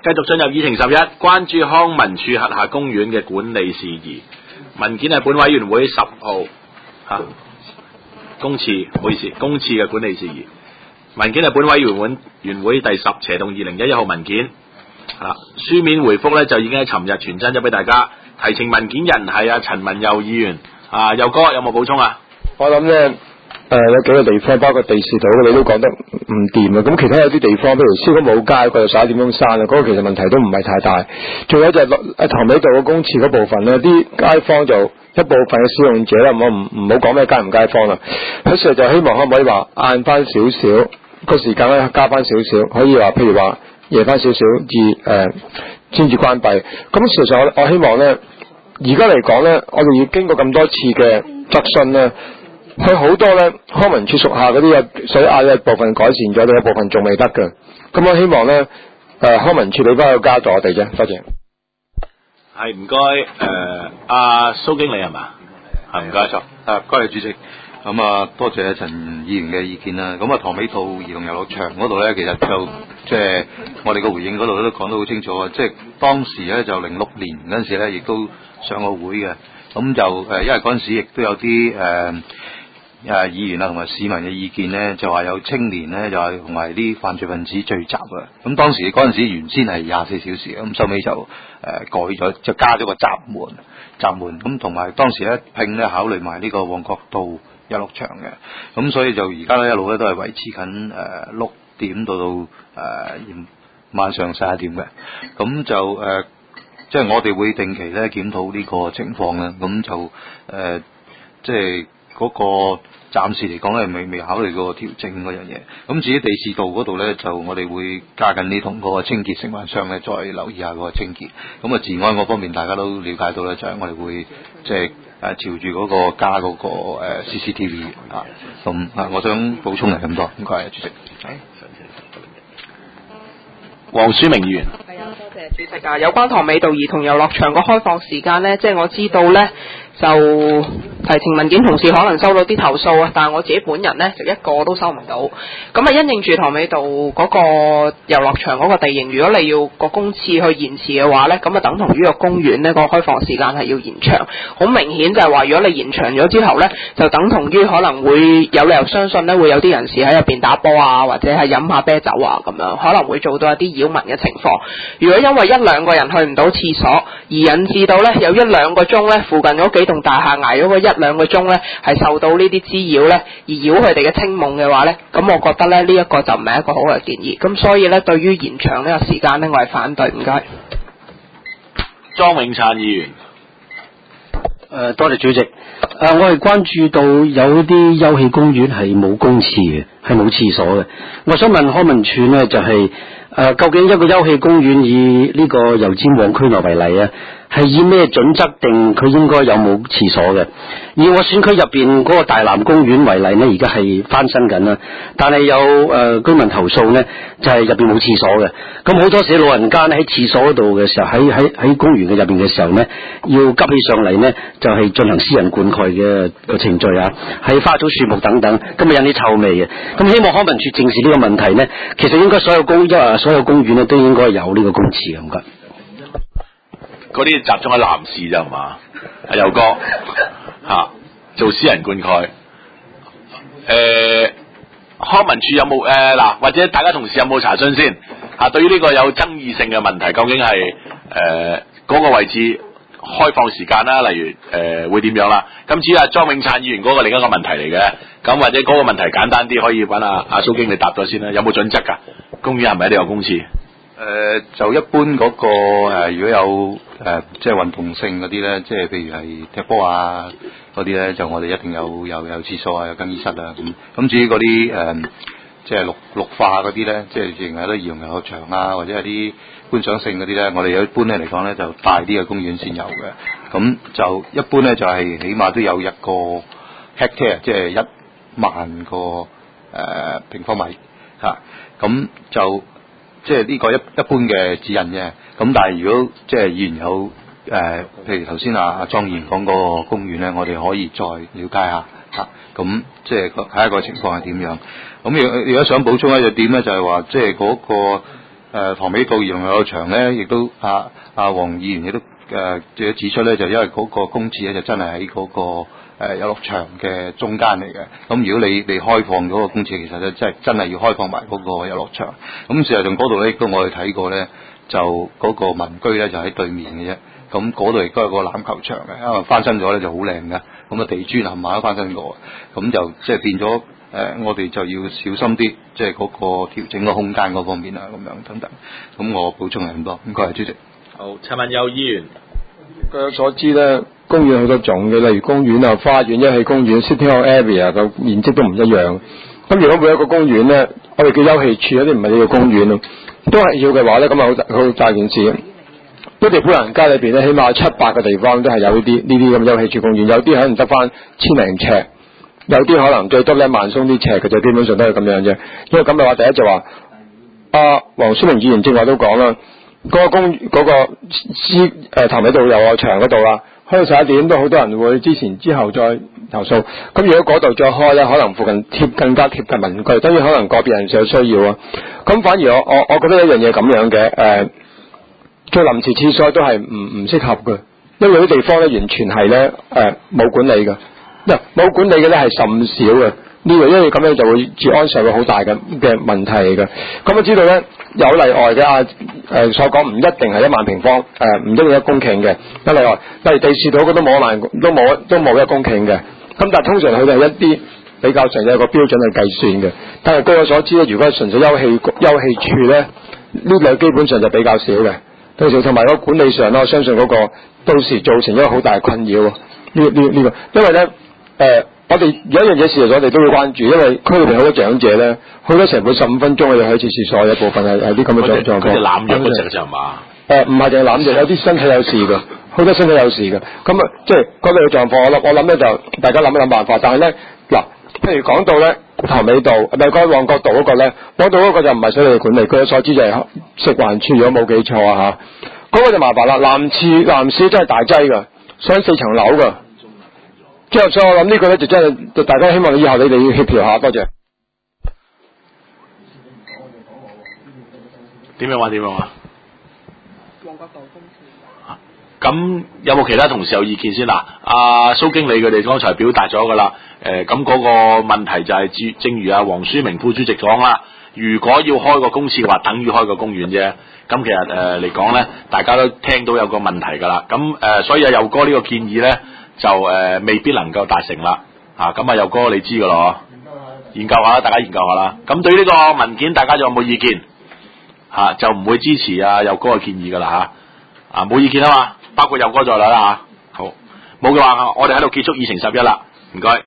繼續進入議程11，關注康文署轄下公園嘅管理事宜。文件係本委員會10號公廁，唔好意思，公廁嘅管理事宜。文件係本委員會第10/2011號文件。書面回覆咧就已經喺尋日傳真咗俾大家。提呈文件人係陳文佑議員。佑哥有冇補充啊？ 我諗咧。有幾個地方，包括地市道，你都講得唔掂啊！咁其他有啲地方，譬如燒咗冇街，佢就11點鐘閂啦。嗰個其實問題都唔係太大。仲有就係塘尾道嘅公廁嗰部分咧，啲街坊就一部分嘅使用者啦，唔好講咩街唔街坊啦。佢實就希望可唔可以話晏翻少少個時間咧，加翻少少，可以話譬如話夜翻少少至先至關閉。咁事實上我希望咧，而家嚟講咧，我哋要經過咁多次嘅質詢咧。佢好多咧，康文署屬下嗰啲有水壓嘅部分改善咗，有部分仲未得嘅。咁我希望咧，康文署你翻去加咗我哋啫，多謝。 係唔該，阿蘇經理係嘛？係唔該錯。 該係主席。咁多謝陳議員嘅意見啦。咁塘尾道兒童遊樂場嗰度咧，其實就即係我哋個回應嗰度都講得好清楚啊。即係當時咧就06年嗰陣時咧，亦都上過會嘅。咁就因為嗰陣時亦都有啲議員同埋市民嘅意見咧，就話有青年咧就係同埋啲犯罪分子聚集啊。咁當時嗰陣時原先係24小時，咁收尾就改咗，就加咗個閘門。咁同埋當時咧拼咧考慮埋呢個旺角道遊樂場嘅。咁所以就而家咧一路咧都係維持緊6點到晚上11點嘅。咁就即係我哋會定期咧檢討呢個情況啦。咁就即係嗰個暫時嚟講咧未考慮過調整嗰樣嘢。咁至於地市道嗰度咧，就我哋會加緊啲同嗰個清潔承辦商咧再留意下嗰個清潔。咁治安嗰方面大家都了解到咧，就係我哋會即係朝住嗰個加嗰個CCTV 啊。咁我想補充係咁多，唔該主席。 黃書明議員。 係啊，多謝主席啊。有關塘尾道兒童遊樂場個開放時間呢，即係我知道呢，就提呈文件同事可能收到啲投訴啊，但係我自己本人呢，就一個都收唔到。咁因應住塘尾道嗰個遊樂場嗰個地形，如果你要個公廁去延遲嘅話呢，咁等同於個公園呢個開放時間係要延長。好明顯就係話，如果你延長咗之後呢，就等同於可能會有理由相信呢，會有啲人士喺入邊打波啊，或者係飲下啤酒啊咁樣，可能會做到一啲擾民嘅情況。如果因為1、2個人去唔到廁所，而引致到呢有1、2個鐘呢附近嗰幾棟大廈捱咗個1、2個鐘呢係受到呢啲滋擾呢，而擾佢哋嘅清夢嘅話呢，咁我覺得呢一個就唔係一個好嘅建議。咁所以呢，對於延長呢個時間呢，我係反對。唔該。 莊永燦議員。 多謝主席。我係關注到有啲休憩公園係冇公廁嘅，係冇廁所嘅。我想問康文署呢，就係究竟一個休憩公園以呢個油尖旺區內為例啊，係以咩準則定佢應該有冇廁所嘅？以我選區入邊嗰個大南公園為例呢，而家係翻新緊啦，但係有居民投訴呢，就係入邊冇廁所嘅。咁好多時老人家呢喺廁所嗰度嘅時候，喺公園嘅入邊嘅時候呢，要急起上嚟呢，就係進行私人灌溉嘅個程序啊，喺花草樹木等等，咁啊引起臭味嘅。咁希望康文署正視呢個問題呢，其實應該所有公園呢都應該有呢個公廁嘅。唔該。 嗰啲集中喺男士咋係嘛？阿佑哥做私人灌溉。康文署有冇嗱，或者大家同事有冇查詢先？對於呢個有爭議性嘅問題，究竟係嗰個位置開放時間啦，例如會點樣啦？咁至於莊永燦議員嗰個另一個問題嚟嘅，咁或者嗰個問題簡單啲，可以揾阿蘇經理答咗先啦。有冇準則㗎？公園係咪一定有公廁？ 就一般嗰個如果有即係運動性嗰啲咧，即係譬如係踢波啊嗰啲咧，就我哋一定有廁所啊，有更衣室啊咁。咁至於嗰啲即係綠化嗰啲咧，即係淨係啲兒童遊樂場啊，或者係啲觀賞性嗰啲咧，我哋一般咧嚟講咧就大啲嘅公園先有嘅。咁就一般咧就係起碼都有1個 hectare， 即係10000個平方米嚇。咁就即係呢個一般嘅指引啫。咁但係如果即係議員有譬如頭先阿莊議員講嗰個公園咧，我哋可以再了解下嚇。咁即係睇下個情況係點樣。咁如果想補充一點咧，就係話即係嗰個塘尾道兒童遊樂場咧，亦都黃議員亦都指出咧，就因為嗰個公廁咧就真係喺嗰個遊樂場嘅中間嚟嘅。咁如果你開放嗰個公廁，其實咧真係要開放埋嗰個遊樂場。咁事實上嗰度咧，亦都我哋睇過咧，就嗰個民居咧就喺對面嘅啫。咁嗰度亦都有個籃球場嘅，因為翻新咗咧就好靚嘅。咁啊地磚冚唪唥都翻新過，咁就即係變咗我哋就要小心啲，即係嗰個調整個空間嗰方面啊，咁樣等等。咁我補充係咁多，唔該，主席。 好，陳文佑議員。 據我所知咧，公園好多種嘅，例如公園啊、花園、休憩公園、City Hall Area 個面積都唔一樣。咁如果每一個公園咧，我哋叫休憩處，有啲唔係呢個公園咯，都係要嘅話咧，咁啊好大件事。一條砵蘭街裏邊咧，起碼有7-8個地方都係有呢啲咁休憩處公園，有啲可能得翻1000零尺，有啲可能最多咧萬鬆啲尺嘅，就基本上都係咁樣啫。因為咁嘅話，第一就話黃書明議員正話都講啦。嗰個塘尾道遊樂場嗰度啦，開到11點都好多人會之後再投訴。咁如果嗰度再開咧，可能附近更加貼近民居，當然可能個別人士有需要啊。咁反而我覺得一樣嘢咁樣嘅，做臨時廁所都係唔適合嘅，因為有啲地方咧完全係咧冇管理嘅，冇管理嘅咧係甚少嘅。呢個因為咁樣就會治安上會好大嘅問題嚟嘅。咁我知道咧有例外嘅所講唔一定係1萬平方唔一定1公頃嘅，有例外，例如地士道嗰都冇1公頃嘅。咁但係通常佢哋係一啲比較上有一個標準去計算嘅。但係據我所知咧，如果係純粹休憩處咧，呢類基本上就比較少嘅。到時同埋個管理上咧，我相信嗰個到時造成一個好大嘅困擾。呢個，因為咧我哋有一樣嘢事實我哋都會關注，因為區裏邊好多長者咧，好多成每15分鐘去一次廁所，有部分係啲咁嘅狀況。 佢哋濫藥嗰隻就嘛？ 唔係淨係濫藥，有啲身體有事嘅，好多身體有事嘅。咁啊，即係嗰類嘅狀況，我諗咧就大家諗一諗辦法。但係咧嗱，譬如講到咧塘尾道，嗰旺角道嗰個咧，旺角道嗰個就唔係水利管理，據我所知就係食環署，如果冇記錯啊嚇，嗰個就麻煩啦。男廁真係大劑㗎，上4層樓㗎。所以我諗呢個咧就真係大家希望以後你哋要協調下，多謝。 點樣話？旺角道公廁。咁有冇其他同事有意見先嗱？蘇經理佢哋剛才表達咗㗎啦。咁嗰個問題就係正如黃書明副主席講啦，如果要開個公廁嘅話，等於開個公園啫。咁其實嚟講咧，大家都聽到有個問題㗎啦。咁所以佑哥呢個建議咧，就未必能夠達成啦。咁佑哥你知㗎咯，研究下啦，大家研究下啦。咁對於呢個文件，大家仲有冇意見？就唔會支持佑哥嘅建議㗎啦冇意見啊嘛，包括佑哥在內啦好，冇嘅話，我哋喺度結束議程11啦，唔該。